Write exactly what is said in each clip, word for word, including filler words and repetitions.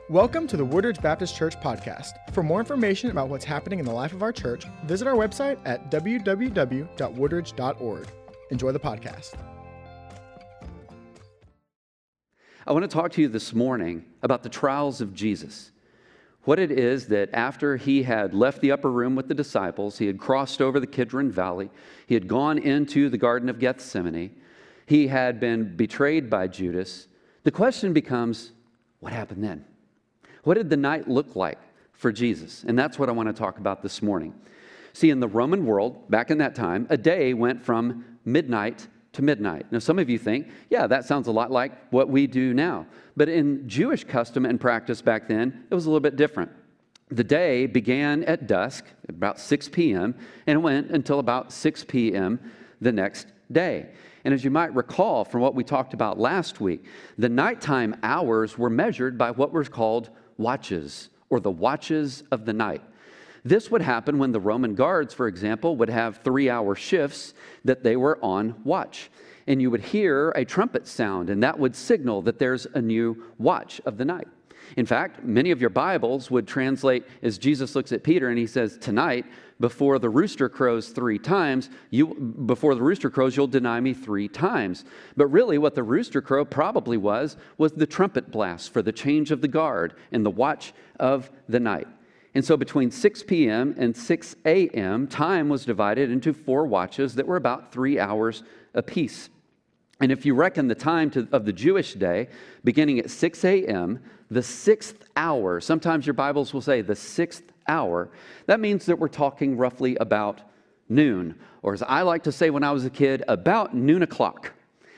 Welcome to the Woodridge Baptist Church podcast. For more information about what's happening in the life of our church, visit our website at w w w dot woodridge dot org. Enjoy the podcast. I want to talk to you this morning about the trials of Jesus. What it is that after he had left the upper room with the disciples, he had crossed over the Kidron Valley, he had gone into the Garden of Gethsemane, he had been betrayed by Judas. The question becomes, what happened then? What did the night look like for Jesus? And that's what I want to talk about this morning. See, in the Roman world, back in that time, a day went from midnight to midnight. Now, some of you think, yeah, that sounds a lot like what we do now. But in Jewish custom and practice back then, it was a little bit different. The day began at dusk, about six p.m., and went until about six p.m. the next day. And as you might recall from what we talked about last week, the nighttime hours were measured by what was called watches, or the watches of the night. This would happen when the Roman guards, for example, would have three-hour shifts that they were on watch. And you would hear a trumpet sound, and that would signal that there's a new watch of the night. In fact, many of your Bibles would translate as Jesus looks at Peter and he says, tonight, before the rooster crows three times, you before the rooster crows, you'll deny me three times. But really what the rooster crow probably was, was the trumpet blast for the change of the guard and the watch of the night. And so between six p.m. and six a.m., time was divided into four watches that were about three hours apiece. And if you reckon the time to, of the Jewish day, beginning at six a.m., the sixth hour, sometimes your Bibles will say the sixth hour, that means that we're talking roughly about noon, or as I like to say when I was a kid, about noon o'clock.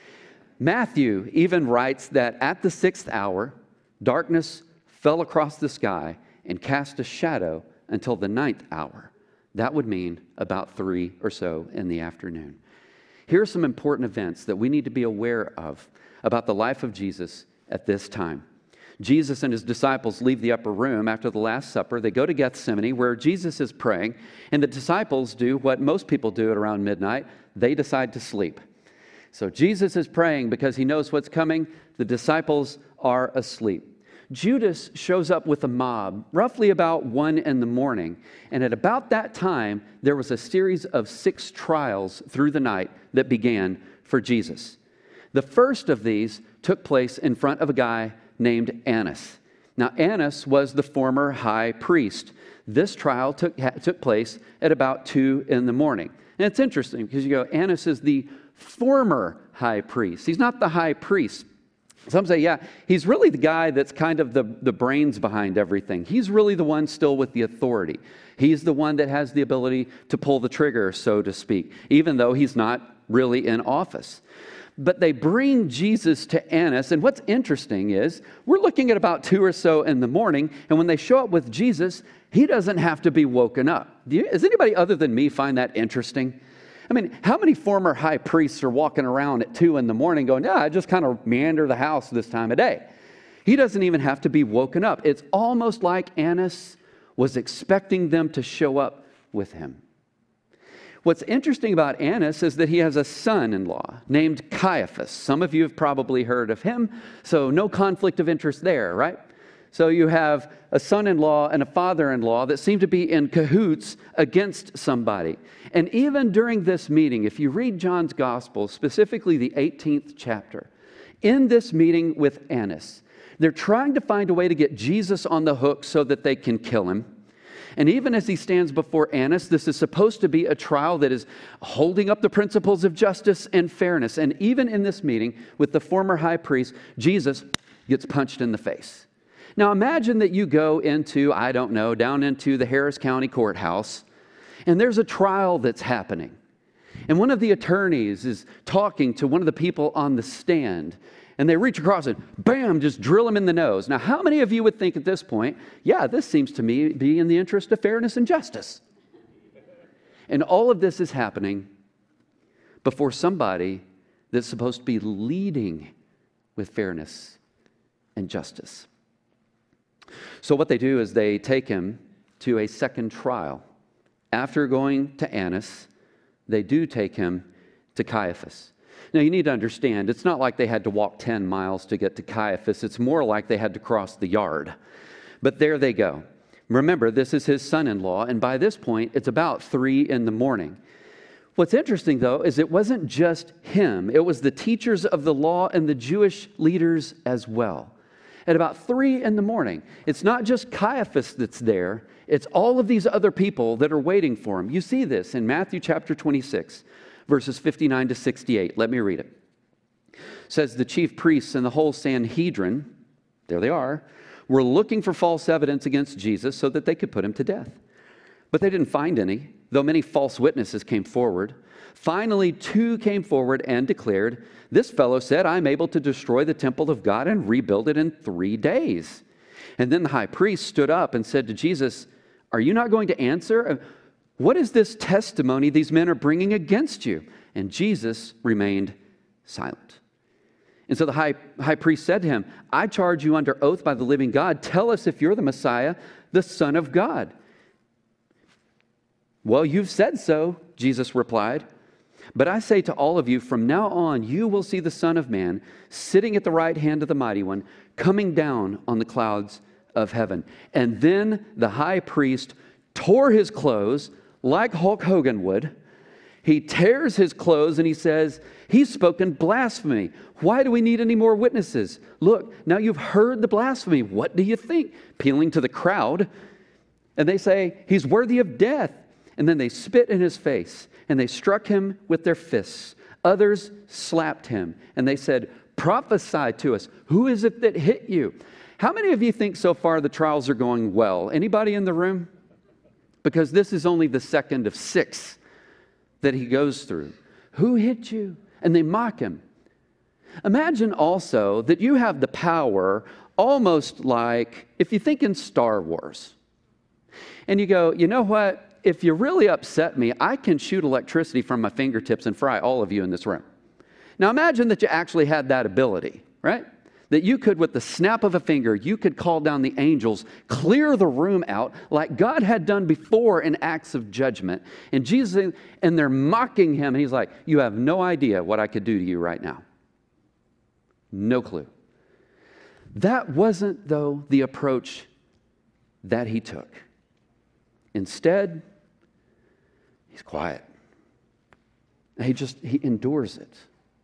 Matthew even writes that at the sixth hour, darkness fell across the sky and cast a shadow until the ninth hour. That would mean about three or so in the afternoon. Here are some important events that we need to be aware of about the life of Jesus at this time. Jesus and his disciples leave the upper room after the Last Supper. They go to Gethsemane where Jesus is praying, and the disciples do what most people do at around midnight. They decide to sleep. So Jesus is praying because he knows what's coming. The disciples are asleep. Judas shows up with a mob roughly about one in the morning. And at about that time, there was a series of six trials through the night that began for Jesus. The first of these took place in front of a guy named Annas. Now, Annas was the former high priest. This trial took, took place at about two in the morning. And it's interesting because you go, Annas is the former high priest. He's not the high priest. Some say, yeah, he's really the guy that's kind of the, the brains behind everything. He's really the one still with the authority. He's the one that has the ability to pull the trigger, so to speak, even though he's not really in office. But they bring Jesus to Annas, and what's interesting is we're looking at about two or so in the morning, and when they show up with Jesus, he doesn't have to be woken up. Do you, does anybody other than me find that interesting? I mean, how many former high priests are walking around at two in the morning going, yeah, I just kind of meander the house this time of day? He doesn't even have to be woken up. It's almost like Annas was expecting them to show up with him. What's interesting about Annas is that he has a son-in-law named Caiaphas. Some of you have probably heard of him, so no conflict of interest there, right? So you have a son-in-law and a father-in-law that seem to be in cahoots against somebody. And even during this meeting, if you read John's Gospel, specifically the eighteenth chapter, in this meeting with Annas, they're trying to find a way to get Jesus on the hook so that they can kill him. And even as he stands before Annas, this is supposed to be a trial that is holding up the principles of justice and fairness. And even in this meeting with the former high priest, Jesus gets punched in the face. Now imagine that you go into, I don't know, down into the Harris County Courthouse, and there's a trial that's happening. And one of the attorneys is talking to one of the people on the stand, and they reach across and bam, just drill him in the nose. Now, how many of you would think at this point, yeah, this seems to me be in the interest of fairness and justice? And all of this is happening before somebody that's supposed to be leading with fairness and justice. So what they do is they take him to a second trial. After going to Annas, they do take him to Caiaphas. Now, you need to understand, it's not like they had to walk ten miles to get to Caiaphas. It's more like they had to cross the yard. But there they go. Remember, this is his son-in-law, and by this point, it's about three in the morning. What's interesting, though, is it wasn't just him. It was the teachers of the law and the Jewish leaders as well. At about three in the morning, it's not just Caiaphas that's there. It's all of these other people that are waiting for him. You see this in Matthew chapter twenty-six, verses fifty-nine to sixty-eight. Let me read it. It says, the chief priests and the whole Sanhedrin, there they are, were looking for false evidence against Jesus so that they could put him to death. But they didn't find any, though many false witnesses came forward. Finally, two came forward and declared, this fellow said, I'm able to destroy the temple of God and rebuild it in three days. And then the high priest stood up and said to Jesus, are you not going to answer? What is this testimony these men are bringing against you? And Jesus remained silent. And so the high, high priest said to him, I charge you under oath by the living God, tell us if you're the Messiah, the Son of God. Well, you've said so, Jesus replied. But I say to all of you, from now on, you will see the Son of Man sitting at the right hand of the Mighty One, coming down on the clouds of heaven. And then the high priest tore his clothes like Hulk Hogan would. He tears his clothes and he says, he's spoken blasphemy. Why do we need any more witnesses? Look, now you've heard the blasphemy. What do you think? Appealing to the crowd. And they say, he's worthy of death. And then they spit in his face and they struck him with their fists. Others slapped him and they said, prophesy to us. Who is it that hit you? How many of you think so far the trials are going well? Anybody in the room? Because this is only the second of six that he goes through. Who hit you? And they mock him. Imagine also that you have the power almost like, if you think in Star Wars, and you go, you know what? If you really upset me, I can shoot electricity from my fingertips and fry all of you in this room. Now imagine that you actually had that ability, right? That you could, with the snap of a finger, you could call down the angels, clear the room out like God had done before in acts of judgment. And Jesus, and they're mocking him. And he's like, you have no idea what I could do to you right now. No clue. That wasn't, though, the approach that he took. Instead, he's quiet. He just, he endures it.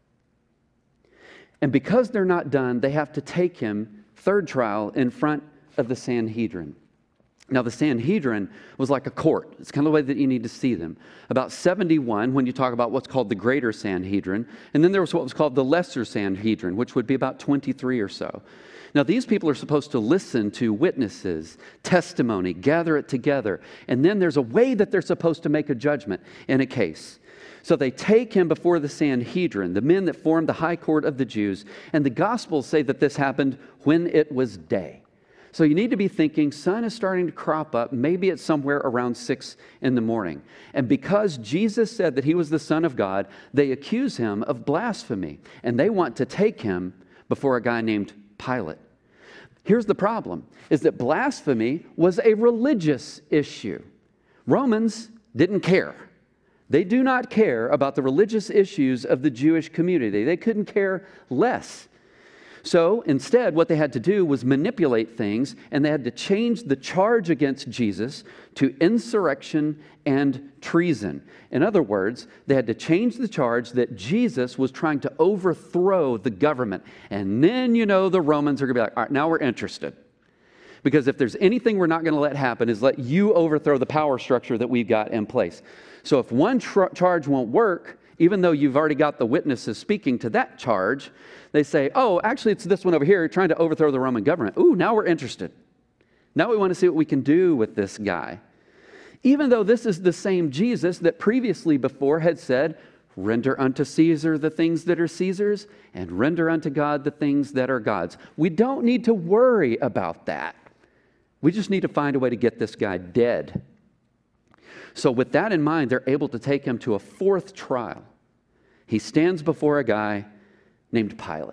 And because they're not done, they have to take him, third trial, in front of the Sanhedrin. Now, the Sanhedrin was like a court. It's kind of the way that you need to see them. About seventy-one, when you talk about what's called the greater Sanhedrin. And then there was what was called the lesser Sanhedrin, which would be about twenty-three or so. Now, these people are supposed to listen to witnesses, testimony, gather it together. And then there's a way that they're supposed to make a judgment in a case. So they take him before the Sanhedrin, the men that formed the high court of the Jews. And the Gospels say that this happened when it was day. So you need to be thinking, sun is starting to crop up. Maybe it's somewhere around six in the morning. And because Jesus said that he was the Son of God, they accuse him of blasphemy. And they want to take him before a guy named Pilate. Here's the problem, is that blasphemy was a religious issue. Romans didn't care. They do not care about the religious issues of the Jewish community. They couldn't care less. So instead, what they had to do was manipulate things, and they had to change the charge against Jesus to insurrection and treason. In other words, they had to change the charge that Jesus was trying to overthrow the government. And then, you know, the Romans are going to be like, all right, now we're interested. Because if there's anything we're not going to let happen is let you overthrow the power structure that we've got in place. So if one tra- charge won't work, even though you've already got the witnesses speaking to that charge, they say, oh, actually, it's this one over here trying to overthrow the Roman government. Ooh, now we're interested. Now we want to see what we can do with this guy. Even though this is the same Jesus that previously before had said, render unto Caesar the things that are Caesar's, and render unto God the things that are God's. We don't need to worry about that. We just need to find a way to get this guy dead. So with that in mind, they're able to take him to a fourth trial. He stands before a guy named Pilate.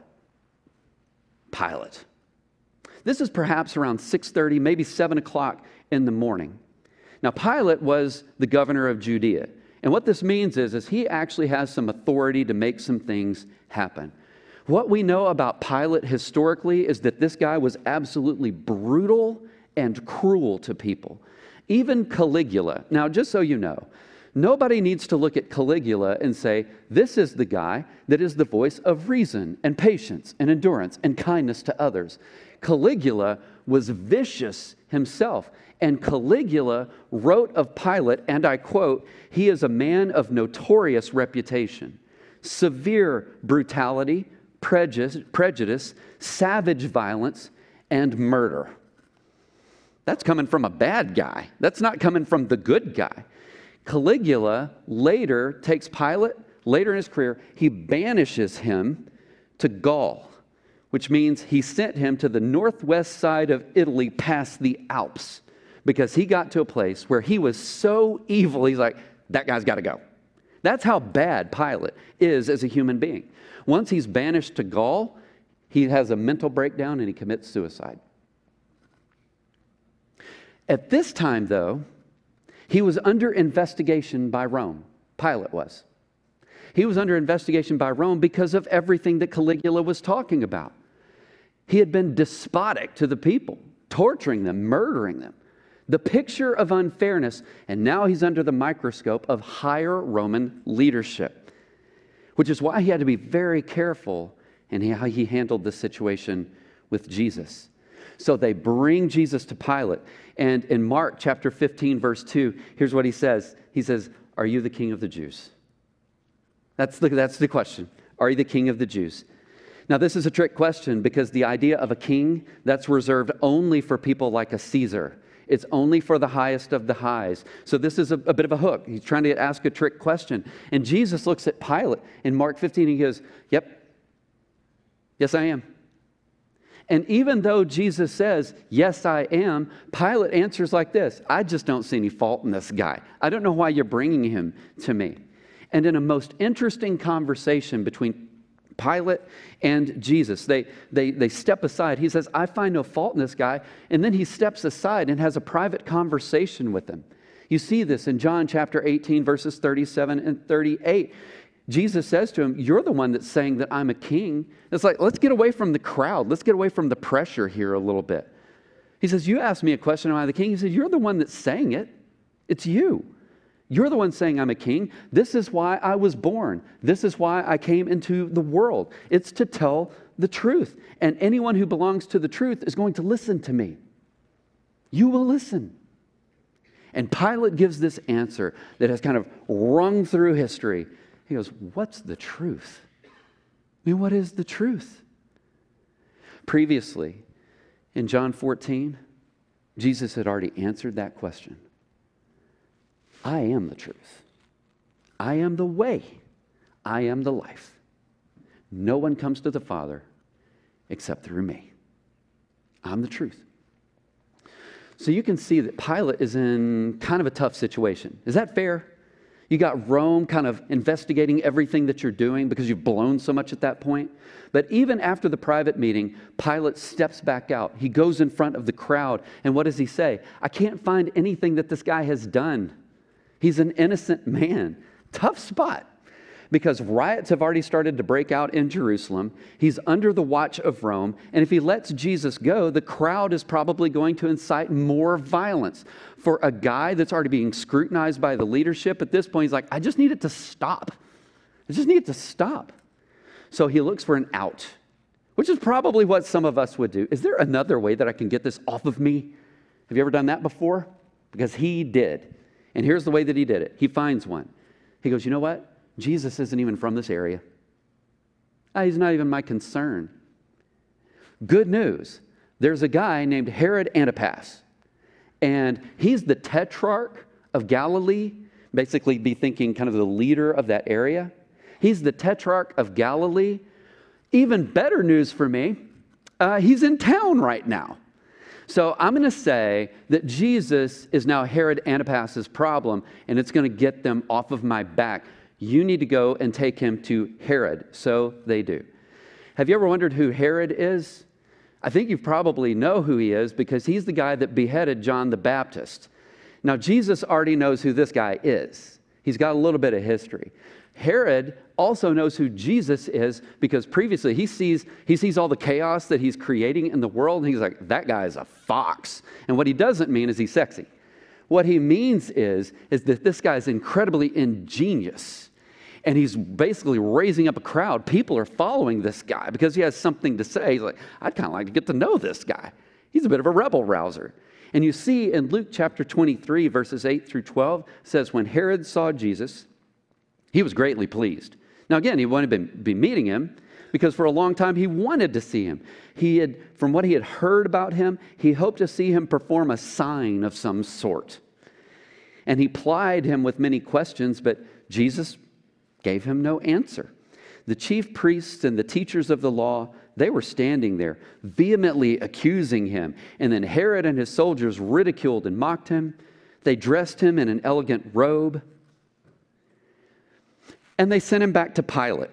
Pilate. This is perhaps around six thirty, maybe seven o'clock in the morning. Now, Pilate was the governor of Judea. And what this means is, is he actually has some authority to make some things happen. What we know about Pilate historically is that this guy was absolutely brutal and cruel to people. Even Caligula. Now, just so you know, nobody needs to look at Caligula and say, this is the guy that is the voice of reason and patience and endurance and kindness to others. Caligula was vicious himself. And Caligula wrote of Pilate, and I quote, "He is a man of notorious reputation, severe brutality, prejudice, prejudice, savage violence, and murder." That's coming from a bad guy. That's not coming from the good guy. Caligula later takes Pilate, later in his career, he banishes him to Gaul, which means he sent him to the northwest side of Italy past the Alps, because he got to a place where he was so evil, he's like, that guy's got to go. That's how bad Pilate is as a human being. Once he's banished to Gaul, he has a mental breakdown and he commits suicide. At this time, though, he was under investigation by Rome. Pilate was. He was under investigation by Rome because of everything that Caligula was talking about. He had been despotic to the people, torturing them, murdering them. The picture of unfairness, and now he's under the microscope of higher Roman leadership, which is why he had to be very careful in how he handled the situation with Jesus. So they bring Jesus to Pilate, and in Mark chapter fifteen, verse two, here's what he says. He says, "Are you the king of the Jews?" That's the, that's the question. Are you the king of the Jews? Now, this is a trick question because the idea of a king, that's reserved only for people like a Caesar. It's only for the highest of the highs. So this is a, a bit of a hook. He's trying to ask a trick question. And Jesus looks at Pilate in Mark fifteen, and he goes, "Yep, yes, I am." And even though Jesus says, "Yes, I am," Pilate answers like this: "I just don't see any fault in this guy. I don't know why you're bringing him to me." And in a most interesting conversation between Pilate and Jesus, they, they, they step aside. He says, "I find no fault in this guy." And then he steps aside and has a private conversation with him. You see this in John chapter eighteen, verses thirty-seven and thirty-eight. Jesus says to him, "You're the one that's saying that I'm a king." It's like, let's get away from the crowd. Let's get away from the pressure here a little bit. He says, "You asked me a question, am I the king?" He says, "You're the one that's saying it. It's you. You're the one saying I'm a king. This is why I was born. This is why I came into the world. It's to tell the truth. And anyone who belongs to the truth is going to listen to me. You will listen." And Pilate gives this answer that has kind of rung through history. He goes, "What's the truth? I mean, what is the truth?" Previously, in John fourteen, Jesus had already answered that question. "I am the truth. I am the way. I am the life. No one comes to the Father except through me. I'm the truth." So you can see that Pilate is in kind of a tough situation. Is that fair? You got Rome kind of investigating everything that you're doing because you've blown so much at that point. But even after the private meeting, Pilate steps back out. He goes in front of the crowd. And what does he say? "I can't find anything that this guy has done. He's an innocent man." Tough spot, because riots have already started to break out in Jerusalem. He's under the watch of Rome. And if he lets Jesus go, the crowd is probably going to incite more violence. For a guy that's already being scrutinized by the leadership, at this point, he's like, I just need it to stop. I just need it to stop. So he looks for an out, which is probably what some of us would do. Is there another way that I can get this off of me? Have you ever done that before? Because he did. And here's the way that he did it. He finds one. He goes, "You know what? Jesus isn't even from this area. Ah, he's not even my concern. Good news. There's a guy named Herod Antipas, and he's the tetrarch of Galilee, basically be thinking kind of the leader of that area. He's the tetrarch of Galilee. Even better news for me, uh, he's in town right now. So I'm going to say that Jesus is now Herod Antipas's problem, and it's going to get them off of my back. You need to go and take him to Herod." So they do. Have you ever wondered who Herod is? I think you probably know who he is because he's the guy that beheaded John the Baptist. Now, Jesus already knows who this guy is. He's got a little bit of history. Herod also knows who Jesus is because previously he sees, he sees all the chaos that he's creating in the world, and he's like, that guy is a fox. And what he doesn't mean is he's sexy. What he means is, is that this guy is incredibly ingenious, and he's basically raising up a crowd. People are following this guy because he has something to say. He's like, I'd kind of like to get to know this guy. He's a bit of a rebel rouser. And you see in Luke chapter twenty-three, verses eight through twelve, says, when Herod saw Jesus, he was greatly pleased. Now again, he wanted to be meeting him because for a long time he wanted to see him. He had, from what he had heard about him, he hoped to see him perform a sign of some sort. And he plied him with many questions, but Jesus gave him no answer. The chief priests and the teachers of the law, they were standing there, vehemently accusing him. And then Herod and his soldiers ridiculed and mocked him. They dressed him in an elegant robe. And they sent him back to Pilate.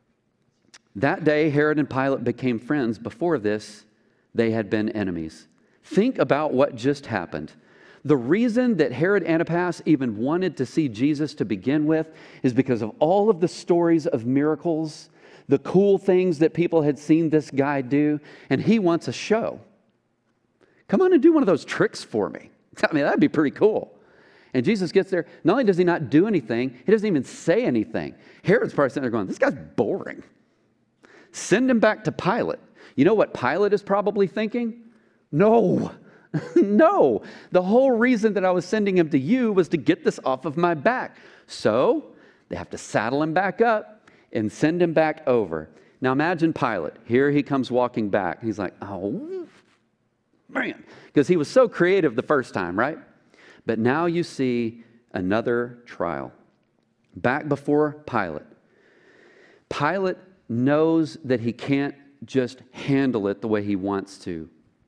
That day, Herod and Pilate became friends. Before this, they had been enemies. Think about what just happened. The reason that Herod Antipas even wanted to see Jesus to begin with is because of all of the stories of miracles, the cool things that people had seen this guy do, and he wants a show. Come on and do one of those tricks for me. I mean, that'd be pretty cool. And Jesus gets there. Not only does he not do anything, he doesn't even say anything. Herod's probably sitting there going, this guy's boring. Send him back to Pilate. You know what Pilate is probably thinking? No, no. The whole reason that I was sending him to you was to get this off of my back. So they have to saddle him back up and send him back over. Now imagine Pilate. Here he comes walking back. He's like, oh, man. Because he was so creative the first time, right? But now you see another trial. Back before Pilate. Pilate knows that he can't just handle it the way he wants to.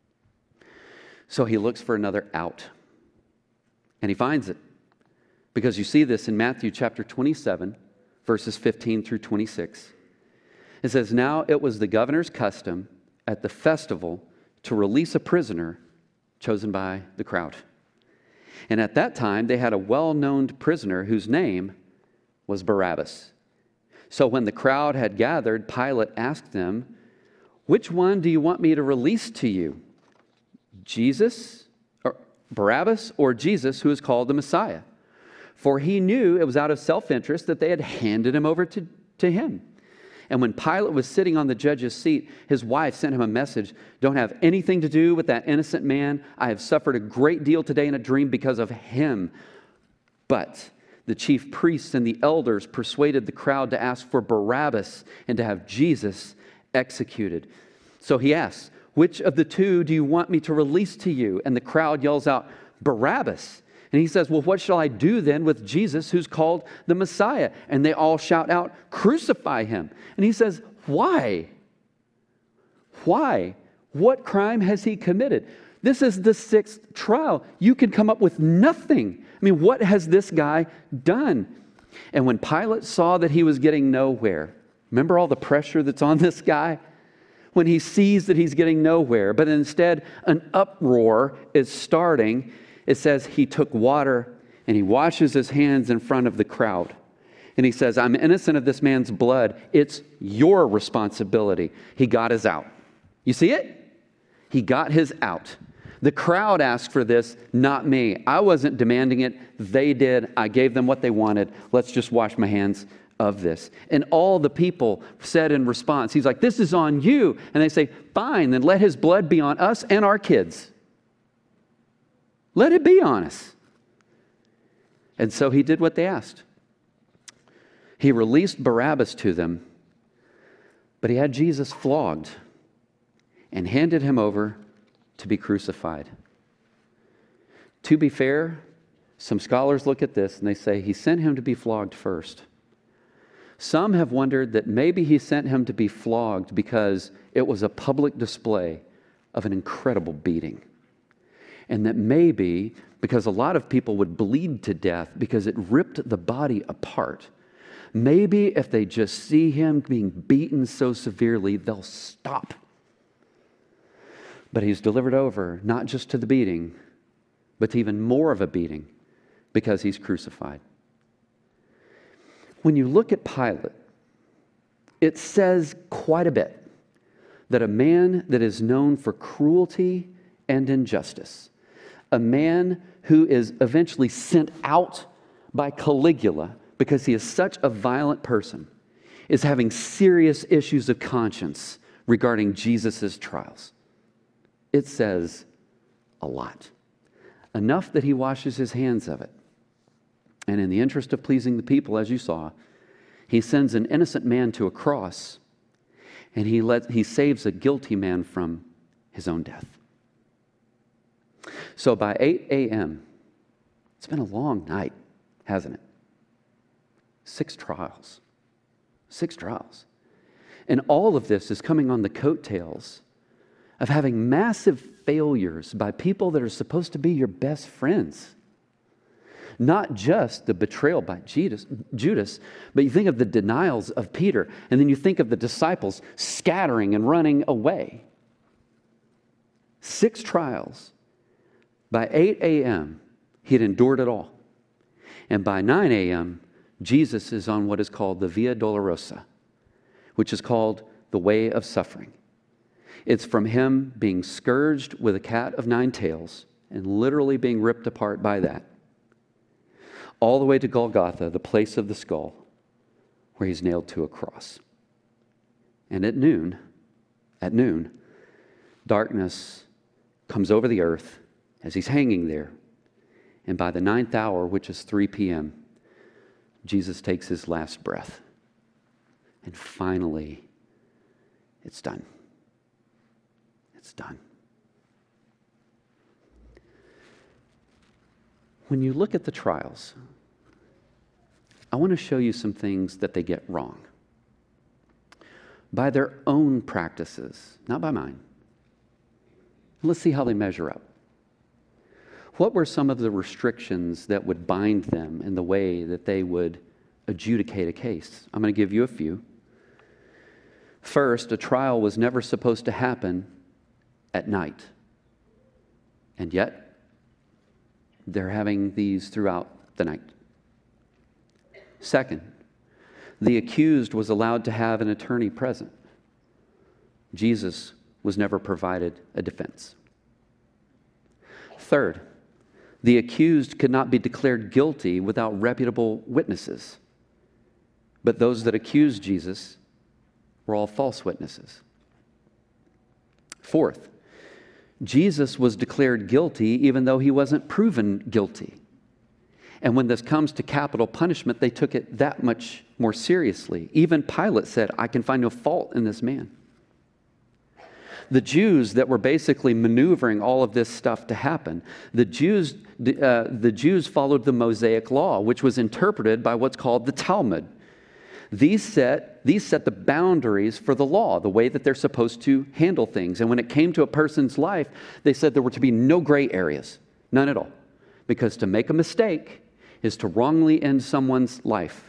So he looks for another out. And he finds it. Because you see this in Matthew chapter twenty-seven, verses fifteen through twenty-six. It says, now it was the governor's custom at the festival to release a prisoner chosen by the crowd. And at that time, they had a well-known prisoner whose name was Barabbas. So when the crowd had gathered, Pilate asked them, which one do you want me to release to you? Jesus, or Barabbas, or Jesus, who is called the Messiah? For he knew it was out of self-interest that they had handed him over to, to him. And when Pilate was sitting on the judge's seat, his wife sent him a message, don't have anything to do with that innocent man. I have suffered a great deal today in a dream because of him. But the chief priests and the elders persuaded the crowd to ask for Barabbas and to have Jesus executed. So he asks, which of the two do you want me to release to you? And the crowd yells out, Barabbas. And he says, well, what shall I do then with Jesus who's called the Messiah? And they all shout out, crucify him. And he says, why? Why? What crime has he committed? This is the sixth trial. You can come up with nothing. I mean, what has this guy done? And when Pilate saw that he was getting nowhere, remember all the pressure that's on this guy? When he sees that he's getting nowhere, but instead an uproar is starting, it says he took water and he washes his hands in front of the crowd. And he says, I'm innocent of this man's blood. It's your responsibility. He got his out. You see it? He got his out. The crowd asked for this, not me. I wasn't demanding it. They did. I gave them what they wanted. Let's just wash my hands of this. And all the people said in response, he's like, this is on you. And they say, fine, then let his blood be on us and our kids. Let it be on us. And so he did what they asked. He released Barabbas to them, but he had Jesus flogged and handed him over to be crucified. To be fair, some scholars look at this and they say he sent him to be flogged first. Some have wondered that maybe he sent him to be flogged because it was a public display of an incredible beating. And that maybe because a lot of people would bleed to death because it ripped the body apart. Maybe if they just see him being beaten so severely, they'll stop. But he's delivered over not just to the beating, but to even more of a beating because he's crucified. When you look at Pilate, it says quite a bit that a man that is known for cruelty and injustice, a man who is eventually sent out by Caligula because he is such a violent person, is having serious issues of conscience regarding Jesus' trials. It says a lot. Enough that he washes his hands of it. And in the interest of pleasing the people, as you saw, he sends an innocent man to a cross, and he let, he saves a guilty man from his own death. So by eight a.m., it's been a long night, hasn't it? Six trials. Six trials. And all of this is coming on the coattails of having massive failures by people that are supposed to be your best friends. Not just the betrayal by Judas, Judas, but you think of the denials of Peter, and then you think of the disciples scattering and running away. Six trials. By eight a.m., he had endured it all. And by nine a.m., Jesus is on what is called the Via Dolorosa, which is called the way of suffering. It's from him being scourged with a cat of nine tails and literally being ripped apart by that, all the way to Golgotha, the place of the skull, where he's nailed to a cross. And at noon, at noon, darkness comes over the earth as he's hanging there. And by the ninth hour, which is three p.m., Jesus takes his last breath. And finally, it's done. It's done. When you look at the trials, I want to show you some things that they get wrong. By their own practices, not by mine. Let's see how they measure up. What were some of the restrictions that would bind them in the way that they would adjudicate a case? I'm going to give you a few. First, a trial was never supposed to happen at night. And yet, they're having these throughout the night. Second, the accused was allowed to have an attorney present. Jesus was never provided a defense. Third, the accused could not be declared guilty without reputable witnesses. But those that accused Jesus were all false witnesses. Fourth, Jesus was declared guilty even though he wasn't proven guilty. And when this comes to capital punishment, they took it that much more seriously. Even Pilate said, I can find no fault in this man. The Jews that were basically maneuvering all of this stuff to happen, the Jews, uh, the Jews followed the Mosaic law, which was interpreted by what's called the Talmud. These set, these set the boundaries for the law, the way that they're supposed to handle things. And when it came to a person's life, they said there were to be no gray areas, none at all. Because to make a mistake is to wrongly end someone's life.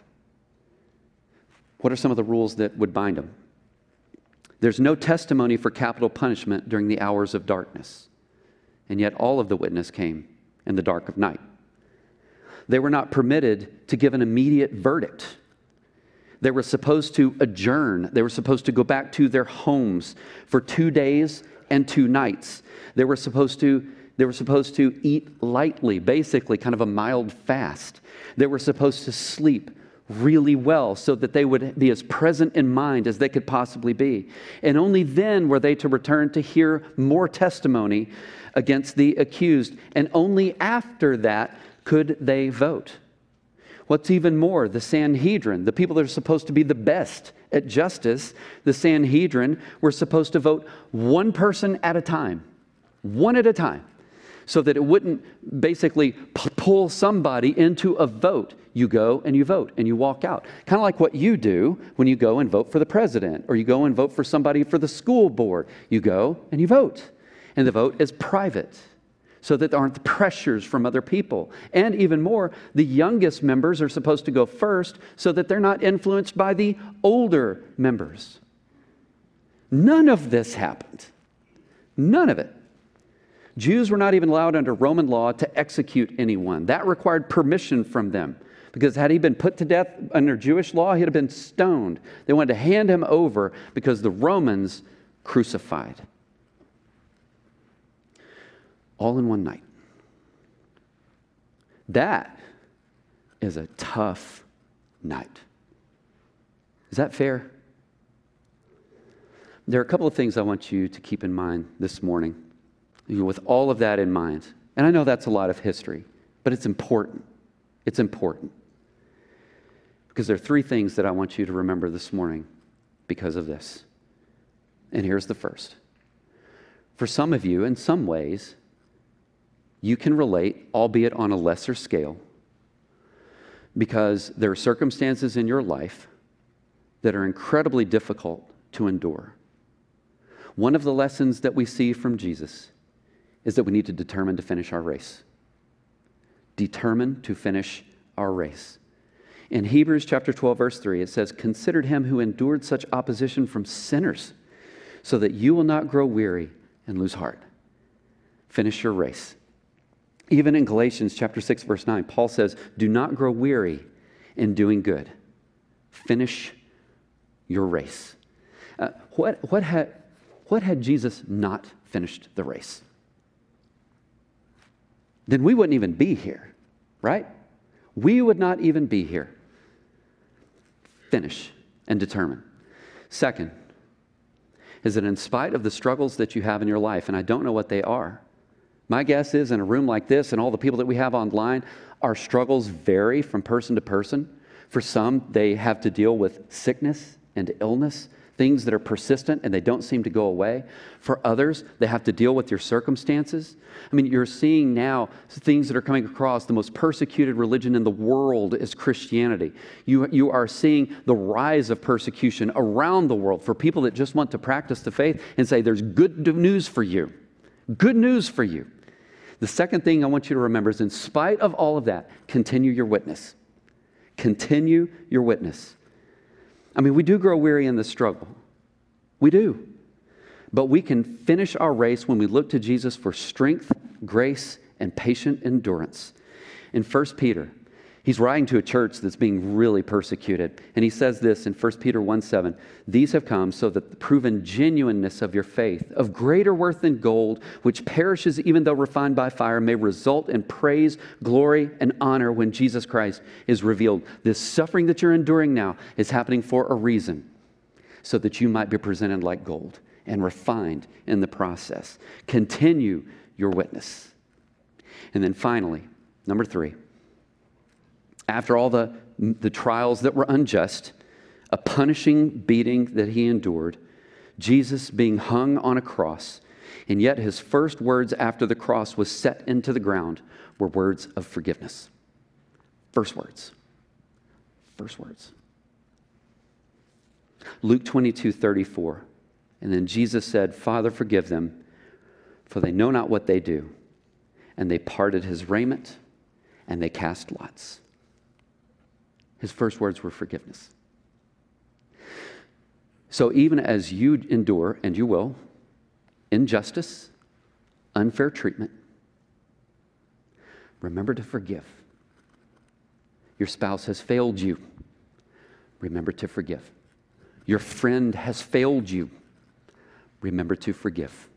What are some of the rules that would bind them? There's no testimony for capital punishment during the hours of darkness. And yet all of the witness came in the dark of night. They were not permitted to give an immediate verdict. They were supposed to adjourn. They were supposed to go back to their homes for two days and two nights. They were supposed to, they were supposed to eat lightly, basically kind of a mild fast. They were supposed to sleep really well so that they would be as present in mind as they could possibly be. And only then were they to return to hear more testimony against the accused. And only after that could they vote. What's even more, the Sanhedrin, the people that are supposed to be the best at justice, the Sanhedrin were supposed to vote one person at a time, one at a time, so that it wouldn't basically p- pull somebody into a vote. You go and you vote and you walk out. Kind of like what you do when you go and vote for the president, or you go and vote for somebody for the school board. You go and you vote. And the vote is private, so that there aren't the pressures from other people. And even more, the youngest members are supposed to go first so that they're not influenced by the older members. None of this happened. None of it. Jews were not even allowed under Roman law to execute anyone. That required permission from them, because had he been put to death under Jewish law, he'd have been stoned. They wanted to hand him over because the Romans crucified. All in one night. That is a tough night. Is that fair? There are a couple of things I want you to keep in mind this morning, with all of that in mind. And I know that's a lot of history, but it's important. It's important. Because there are three things that I want you to remember this morning because of this. And here's the first. For some of you, in some ways, you can relate, albeit on a lesser scale, because there are circumstances in your life that are incredibly difficult to endure. One of the lessons that we see from Jesus is that we need to determine to finish our race. Determine to finish our race. In Hebrews chapter twelve, verse three, it says, "Consider him who endured such opposition from sinners, so that you will not grow weary and lose heart." Finish your race. Even in Galatians chapter six, verse nine, Paul says, "Do not grow weary in doing good." Finish your race. Uh, what, what, had, what had Jesus not finished the race? Then we wouldn't even be here, right? We would not even be here. Finish and determine. Second, is that in spite of the struggles that you have in your life, and I don't know what they are, my guess is in a room like this and all the people that we have online, our struggles vary from person to person. For some, they have to deal with sickness and illness, things that are persistent and they don't seem to go away. For others, they have to deal with your circumstances. I mean, you're seeing now things that are coming across. The most persecuted religion in the world is Christianity. You, you are seeing the rise of persecution around the world for people that just want to practice the faith and say, there's good news for you. Good news for you. The second thing I want you to remember is in spite of all of that, continue your witness. Continue your witness. I mean, we do grow weary in the struggle. We do. But we can finish our race when we look to Jesus for strength, grace, and patient endurance. In First Peter, he's writing to a church that's being really persecuted. And he says this in First Peter one seven, "These have come so that the proven genuineness of your faith, of greater worth than gold, which perishes even though refined by fire, may result in praise, glory, and honor when Jesus Christ is revealed." This suffering that you're enduring now is happening for a reason, so that you might be presented like gold and refined in the process. Continue your witness. And then finally, number three, after all the, the trials that were unjust, a punishing beating that he endured, Jesus being hung on a cross, and yet his first words after the cross was set into the ground were words of forgiveness. First words. First words. Luke twenty-two thirty-four. And then Jesus said, "Father, forgive them, for they know not what they do." And they parted his raiment, and they cast lots. His first words were forgiveness. So even as you endure, and you will, injustice, unfair treatment, remember to forgive. Your spouse has failed you. Remember to forgive. Your friend has failed you. Remember to forgive.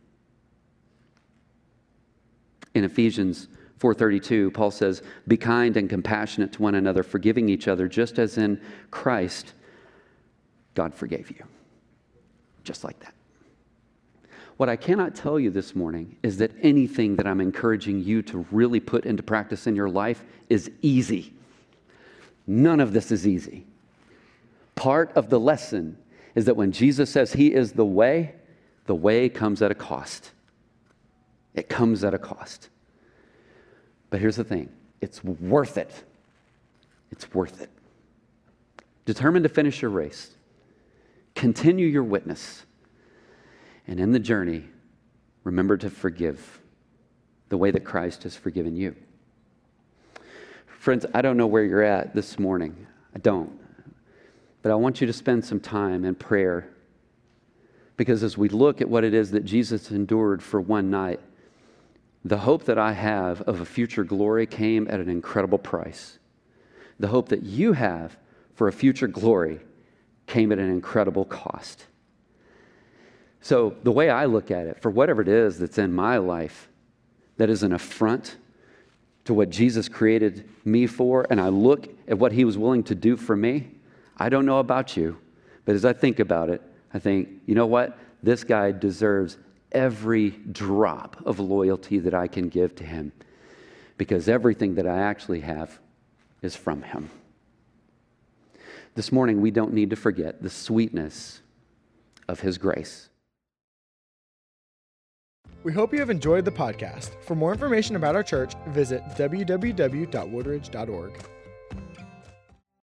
In Ephesians four thirty-two, Paul says, "Be kind and compassionate to one another, forgiving each other, just as in Christ God forgave you." Just like that. What I cannot tell you this morning is that anything that I'm encouraging you to really put into practice in your life is easy. None of this is easy. Part of the lesson is that when Jesus says he is the way, the way comes at a cost. It comes at a cost. But here's the thing. It's worth it. It's worth it. Determined to finish your race. Continue your witness. And in the journey, remember to forgive the way that Christ has forgiven you. Friends, I don't know where you're at this morning. I don't. But I want you to spend some time in prayer. Because as we look at what it is that Jesus endured for one night, the hope that I have of a future glory came at an incredible price. the hope that you have for a future glory came at an incredible cost. So the way I look at it, for whatever it is that's in my life that is an affront to what Jesus created me for, and I look at what he was willing to do for me, I don't know about you, but as I think about it, I think, you know what? This guy deserves every drop of loyalty that I can give to him, because everything that I actually have is from him. This morning, we don't need to forget the sweetness of his grace. We hope you have enjoyed the podcast. For more information about our church, visit w w w dot woodridge dot org.